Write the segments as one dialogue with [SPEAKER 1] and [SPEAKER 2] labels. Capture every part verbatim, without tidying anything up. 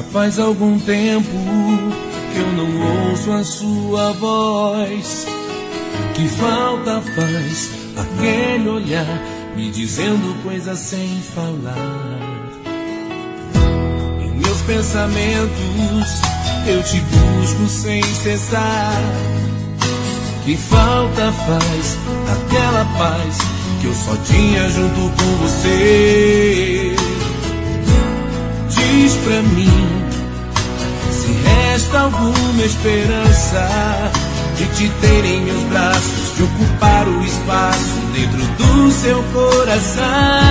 [SPEAKER 1] Faz algum tempo que eu não ouço a sua voz. Que falta faz aquele olhar me dizendo coisas sem falar. Em meus pensamentos eu te busco sem cessar. Que falta faz aquela paz que eu só tinha junto com você. Diz pra mim se resta alguma esperança de te ter em meus braços, de ocupar o espaço dentro do seu coração.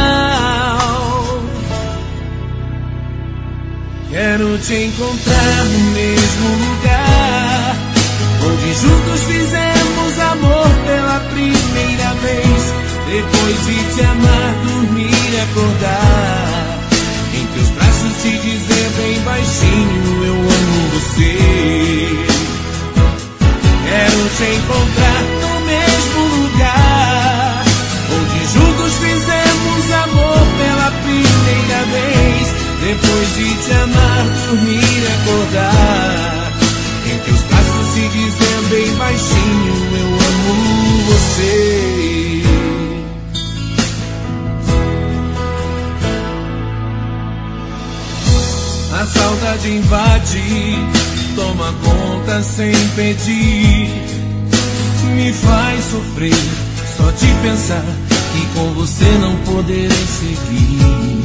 [SPEAKER 1] Quero te encontrar no mesmo lugar onde juntos fizemos amor pela primeira vez. Depois de te amar, dormir e acordar, em teus braços te dizer bem baixinho: eu amo você. Quero te encontrar no mesmo lugar onde juntos fizemos amor pela primeira vez. Depois de te amar, dormir e acordar, em teus braços te dizer bem baixinho: eu amo você. A saudade invade, toma conta sem pedir. Me faz sofrer só de pensar que com você não poderei seguir.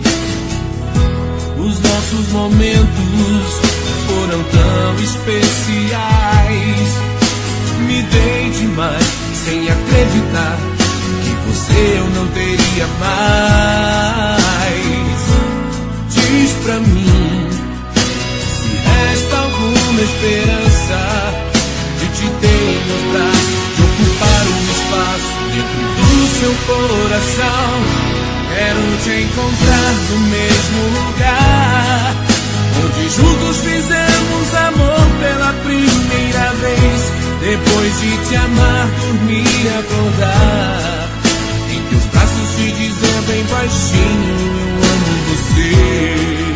[SPEAKER 1] Os nossos momentos foram tão especiais. Me dei demais sem acreditar que você eu não teria mais. Diz pra mim se resta alguma esperança de te ter em meus braços, de ocupar um espaço dentro do seu coração. Quero te encontrar no mesmo lugar onde juntos fizemos amor pela primeira vez. Depois de te amar, dormir e acordar, em teus braços te dizer bem baixinho: eu amo você.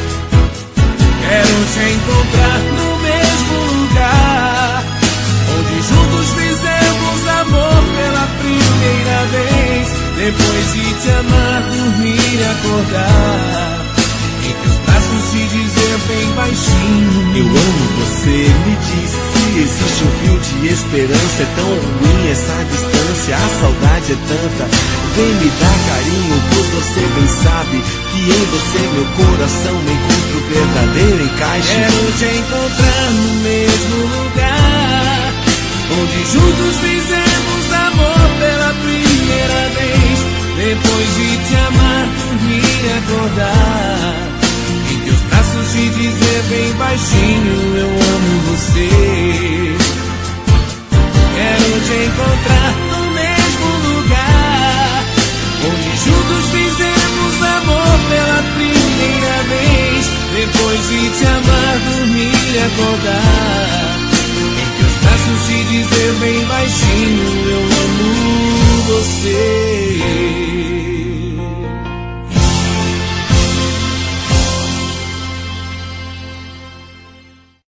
[SPEAKER 1] Quero te encontrar no mesmo lugar onde juntos fizemos amor pela primeira vez. Depois de te amar, dormir e acordar, em teus braços te dizer bem baixinho:
[SPEAKER 2] eu amo você. Me diz se existe um fio de esperança. É tão ruim essa distância, a saudade é tanta. Vem me dar carinho, pois você bem sabe que em você meu coração encontra o verdadeiro encaixe.
[SPEAKER 1] Quero te encontrar no mesmo lugar onde juntos fizemos amor pela primeira vez. Depois de te amar, dormir e acordar, em teus braços te dizer bem baixinho: eu amo você. Quero te encontrar no mesmo lugar onde juntos fizemos amor pela primeira vez. Depois de te amar, dormir e acordar, em teus braços te dizer bem baixinho: eu amo você.